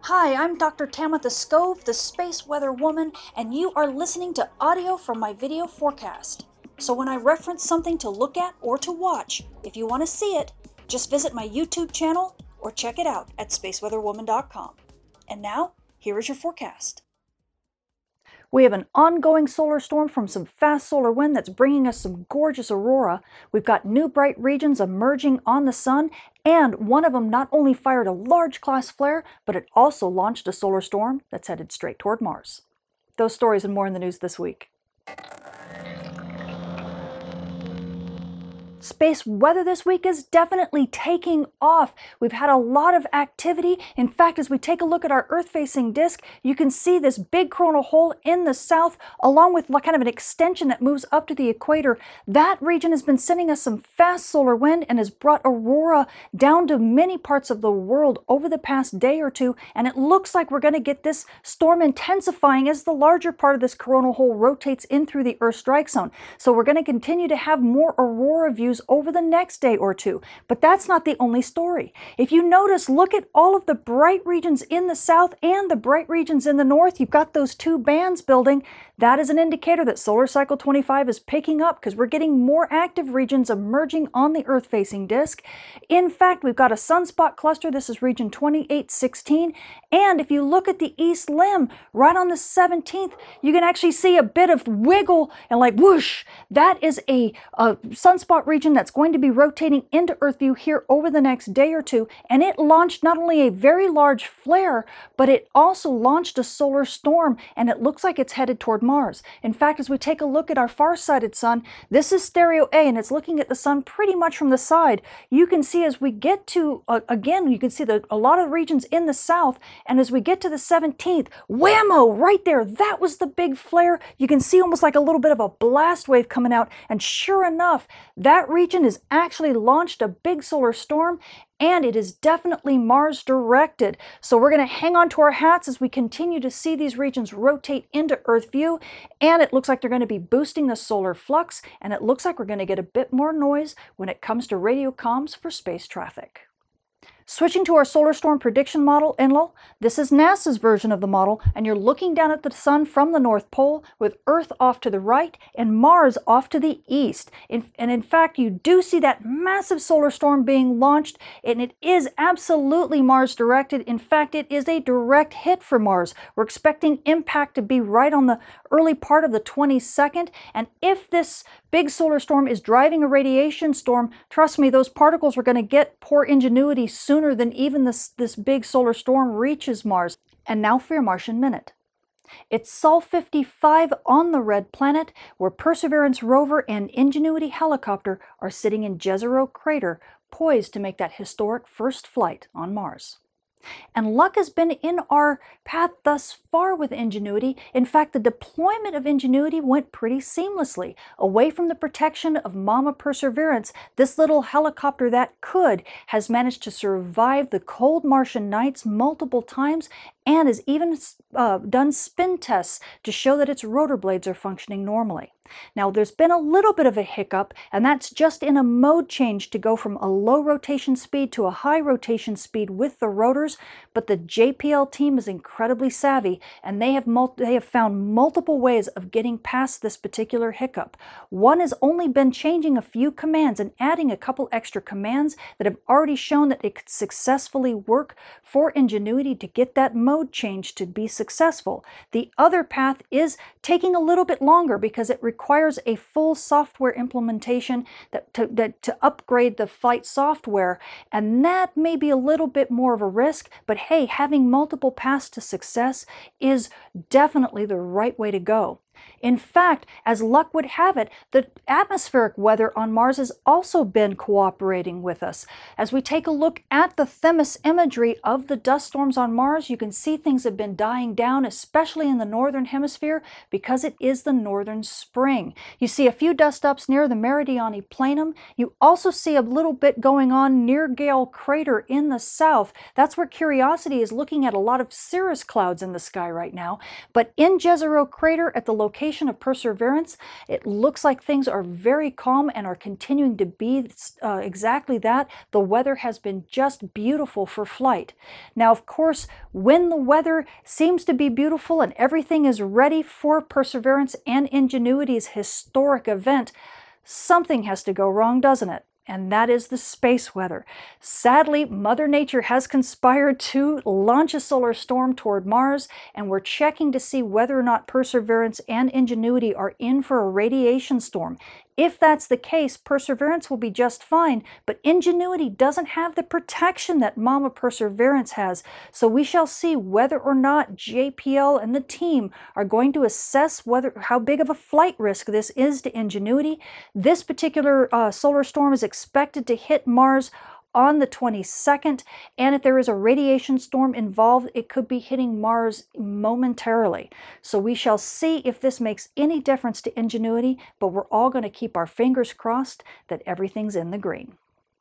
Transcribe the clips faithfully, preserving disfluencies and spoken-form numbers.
Hi, I'm Doctor Tamitha Skov, the Space Weather Woman, and you are listening to audio from my video forecast. So when I reference something to look at or to watch, if you want to see it, just visit my YouTube channel or check it out at space weather woman dot com. And now, here is your forecast. We have an ongoing solar storm from some fast solar wind that's bringing us some gorgeous aurora. We've got new bright regions emerging on the sun, and one of them not only fired a large class flare, but it also launched a solar storm that's headed straight toward Mars. Those stories and more in the news this week. Space weather this week is definitely taking off. We've had a lot of activity. In fact, as we take a look at our Earth-facing disk, you can see this big coronal hole in the south, along with kind of an extension that moves up to the equator. That region has been sending us some fast solar wind and has brought aurora down to many parts of the world over the past day or two, and it looks like we're going to get this storm intensifying as the larger part of this coronal hole rotates in through the Earth strike zone. So we're going to continue to have more aurora views over the next day or two. But that's not the only story. If you notice, look at all of the bright regions in the south and the bright regions in the north. You've got those two bands building. That is an indicator that solar cycle twenty-five is picking up because we're getting more active regions emerging on the Earth-facing disk. In fact, we've got a sunspot cluster. This is region twenty-eight sixteen. And if you look at the east limb, right on the seventeenth, you can actually see a bit of wiggle and like whoosh. That is a, a sunspot region that's going to be rotating into Earth view here over the next day or two. And it launched not only a very large flare, but it also launched a solar storm, and it looks like it's headed toward Mars. In fact, as we take a look at our far-sighted sun, this is stereo A, and it's looking at the sun pretty much from the side. You can see as we get to, uh, again, you can see the, a lot of regions in the south, and as we get to the seventeenth, whammo, right there, that was the big flare. You can see almost like a little bit of a blast wave coming out, and sure enough, that region has actually launched a big solar storm, and it is definitely Mars directed. So we're going to hang on to our hats as we continue to see these regions rotate into Earth view, and it looks like they're going to be boosting the solar flux, and it looks like we're going to get a bit more noise when it comes to radio comms for space traffic. Switching to our solar storm prediction model, Enlil, this is NASA's version of the model, and you're looking down at the sun from the North Pole with Earth off to the right and Mars off to the east. In, and in fact, you do see that massive solar storm being launched, and it is absolutely Mars directed. In fact, it is a direct hit for Mars. We're expecting impact to be right on the early part of the twenty-second, and if this big solar storm is driving a radiation storm, trust me, those particles are going to get poor Ingenuity sooner than even this, this big solar storm reaches Mars. And now for your Martian Minute. It's Sol fifty-five on the Red Planet, where Perseverance rover and Ingenuity helicopter are sitting in Jezero Crater, poised to make that historic first flight on Mars. And luck has been in our path thus far with Ingenuity. In fact, the deployment of Ingenuity went pretty seamlessly. Away from the protection of Mama Perseverance, this little helicopter that could has managed to survive the cold Martian nights multiple times and has even uh, done spin tests to show that its rotor blades are functioning normally. Now, there's been a little bit of a hiccup, and that's just in a mode change to go from a low rotation speed to a high rotation speed with the rotors, but the J P L team is incredibly savvy, and they have, they have found multiple ways of getting past this particular hiccup. One has only been changing a few commands and adding a couple extra commands that have already shown that it could successfully work for Ingenuity to get that mode change to be successful. The other path is taking a little bit longer because it requires a full software implementation that to, that, to upgrade the flight software, and that may be a little bit more of a risk, but hey, having multiple paths to success is definitely the right way to go. In fact, as luck would have it, the atmospheric weather on Mars has also been cooperating with us. As we take a look at the Themis imagery of the dust storms on Mars, you can see things have been dying down, especially in the northern hemisphere, because it is the northern spring. You see a few dust ups near the Meridiani Planum. You also see a little bit going on near Gale Crater in the south. That's where Curiosity is looking at a lot of cirrus clouds in the sky right now. But in Jezero Crater, at the location of Perseverance, it looks like things are very calm and are continuing to be uh, exactly that. The weather has been just beautiful for flight. Now, of course, when the weather seems to be beautiful and everything is ready for Perseverance and Ingenuity's historic event, something has to go wrong, doesn't it? And that is the space weather. Sadly, Mother Nature has conspired to launch a solar storm toward Mars, and we're checking to see whether or not Perseverance and Ingenuity are in for a radiation storm. If that's the case, Perseverance will be just fine, but Ingenuity doesn't have the protection that Mama Perseverance has. So we shall see whether or not J P L and the team are going to assess whether how big of a flight risk this is to Ingenuity. This particular uh, solar storm is expected to hit Mars on the twenty-second, and if there is a radiation storm involved, it could be hitting Mars momentarily. So we shall see if this makes any difference to Ingenuity, but we're all going to keep our fingers crossed that everything's in the green.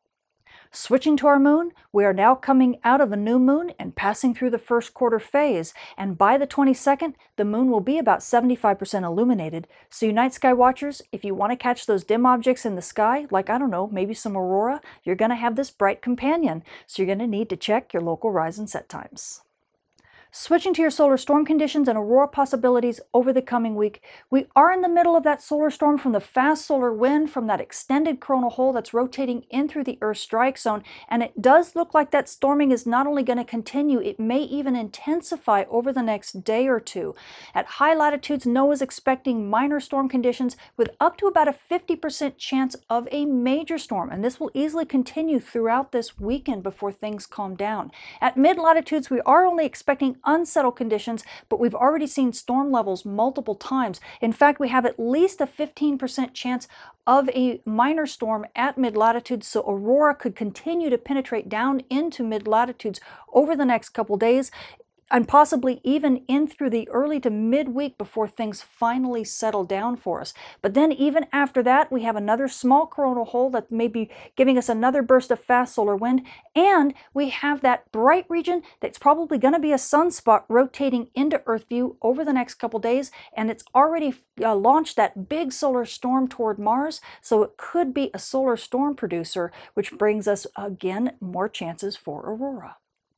Switching to our moon, we are now coming out of a new moon and passing through the first quarter phase, and by the twenty-second, the moon will be about seventy-five percent illuminated. So you night sky watchers, if you want to catch those dim objects in the sky, like, I don't know, maybe some aurora, you're going to have this bright companion, so you're going to need to check your local rise and set times. Switching to your solar storm conditions and aurora possibilities over the coming week, we are in the middle of that solar storm from the fast solar wind from that extended coronal hole that's rotating in through the Earth strike zone, and it does look like that storming is not only going to continue, it may even intensify over the next day or two. At high latitudes, NOAA is expecting minor storm conditions with up to about a fifty percent chance of a major storm, and this will easily continue throughout this weekend before things calm down. At mid latitudes, we are only expecting unsettled conditions, but we've already seen storm levels multiple times. In fact, we have at least a fifteen percent chance of a minor storm at mid-latitude, so aurora could continue to penetrate down into mid-latitudes over the next couple days, and possibly even in through the early to midweek before things finally settle down for us. But then even after that, we have another small coronal hole that may be giving us another burst of fast solar wind, and we have that bright region that's probably going to be a sunspot rotating into Earth view over the next couple days, and it's already uh, launched that big solar storm toward Mars, so it could be a solar storm producer, which brings us, again, more chances for aurora.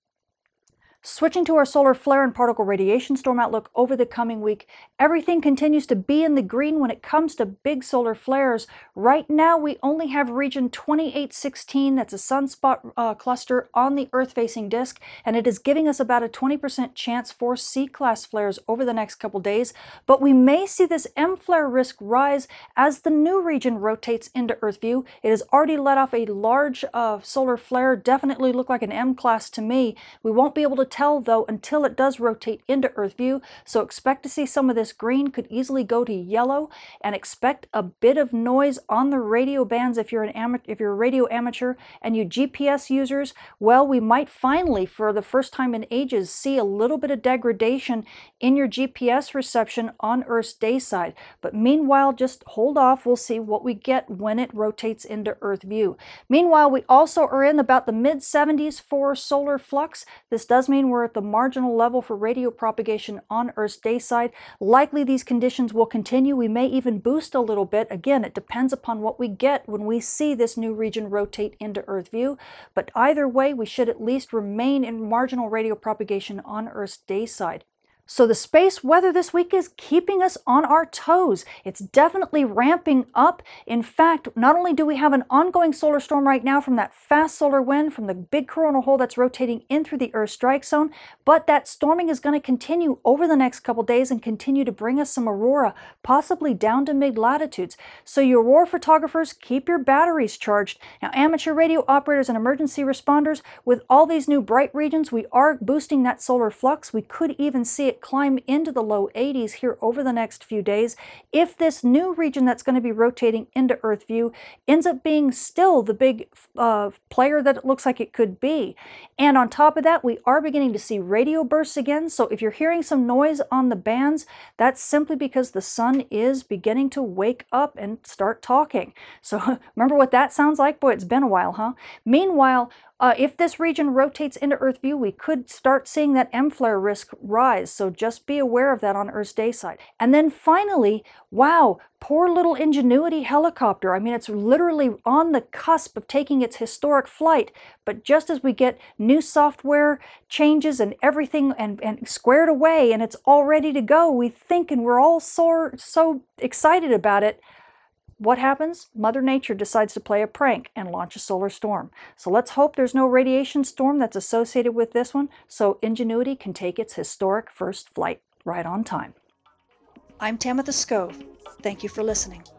Switching to our solar flare and particle radiation storm outlook over the coming week, everything continues to be in the green when it comes to big solar flares. Right now, we only have region twenty-eight sixteen, that's a sunspot uh, cluster on the Earth-facing disk, and it is giving us about a twenty percent chance for C-class flares over the next couple days. But we may see this M-flare risk rise as the new region rotates into Earth view. It has already let off a large uh, solar flare, definitely looked like an M-class to me. We won't be able to tell though until it does rotate into Earth view, so expect to see some of this green could easily go to yellow, and expect a bit of noise on the radio bands if you're an ama if you're a radio amateur, and you G P S users, well, we might finally for the first time in ages see a little bit of degradation in your G P S reception on Earth's day side. But meanwhile, just hold off, we'll see what we get when it rotates into Earth view. Meanwhile, we also are in about the mid seventies for solar flux. This does mean we're at the marginal level for radio propagation on Earth's day side. Likely these conditions will continue. We may even boost a little bit. Again, it depends upon what we get when we see this new region rotate into Earth view. But either way, we should at least remain in marginal radio propagation on Earth's day side. So the space weather this week is keeping us on our toes. It's definitely ramping up. In fact, not only do we have an ongoing solar storm right now from that fast solar wind from the big coronal hole that's rotating in through the Earth strike zone, but that storming is going to continue over the next couple days and continue to bring us some aurora, possibly down to mid-latitudes. So you aurora photographers, keep your batteries charged. Now, amateur radio operators and emergency responders, with all these new bright regions, we are boosting that solar flux. We could even see it climb into the low eighties here over the next few days if this new region that's going to be rotating into Earth view ends up being still the big uh, player that it looks like it could be. And on top of that, we are beginning to see radio bursts again. So if you're hearing some noise on the bands, that's simply because the sun is beginning to wake up and start talking. So remember what that sounds like? Boy, it's been a while, huh? Meanwhile, Uh, if this region rotates into Earth view, we could start seeing that M-flare risk rise, so just be aware of that on Earth's day side. And then finally, wow, poor little Ingenuity helicopter. I mean, it's literally on the cusp of taking its historic flight, but just as we get new software changes and everything and, and squared away and it's all ready to go, we think, and we're all so, so excited about it, what happens? Mother Nature decides to play a prank and launch a solar storm. So let's hope there's no radiation storm that's associated with this one, so Ingenuity can take its historic first flight right on time. I'm Tamitha Skov. Thank you for listening.